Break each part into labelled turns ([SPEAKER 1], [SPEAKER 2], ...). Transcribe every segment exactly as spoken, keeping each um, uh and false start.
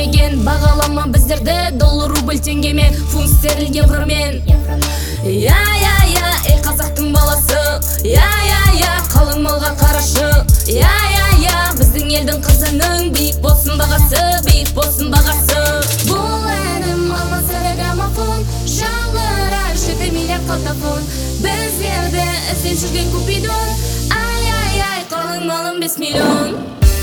[SPEAKER 1] келмеген. Бағалама біздерді доллар, рубль, теңгемен, фунт стерлинг, евромен. Я, я, я, ей қазақтың баласы. Я, я, я, қалың малға қарашы. Я, я, я, біздің елдің қызының биік болсын бағасы, биік болсын бағасы. Бұл әнім алмасары граммофон, жалырар жеті миллиард қалтафон. Біздерді іздеп жүрген Купидон. Ай, ай, ай, қалың малым бес миллион.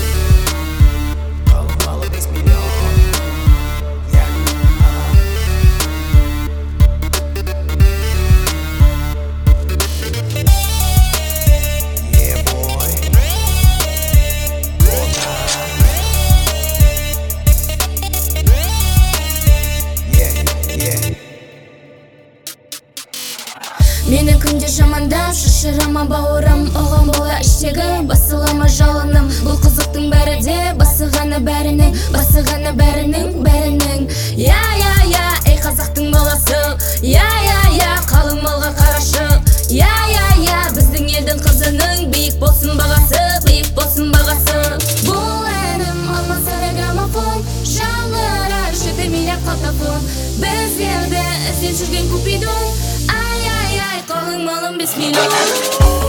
[SPEAKER 1] Мені күнде жамандап, шашырама бауырым, оған бола іштегі басылама жалыным. Бұл қызықтың бәрі де басығаны бәрінің, басығаны бәрінің, бәрінің. Я, я, я, ей қазақтың баласы. Я, я, я, қалың малға қарашы. Я, я, я, біздің елдің қызының биік болсын бағасы, биік болсын бағасы. Бұл әнім алмасары граммофон, жалырар жеті миллиард қалтафон. Біздерді іздеп жүрген Купидон. Ай, ай, ай, қалың малым бес миллион.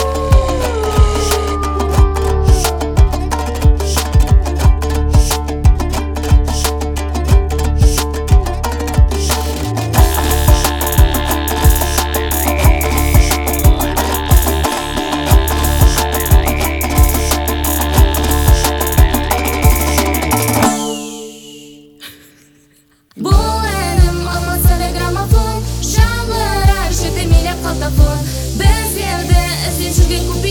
[SPEAKER 1] Бұл әнім алмасары граммофон, жалырар жеті миллиард қалтафон. Біздерді іздеп жүрген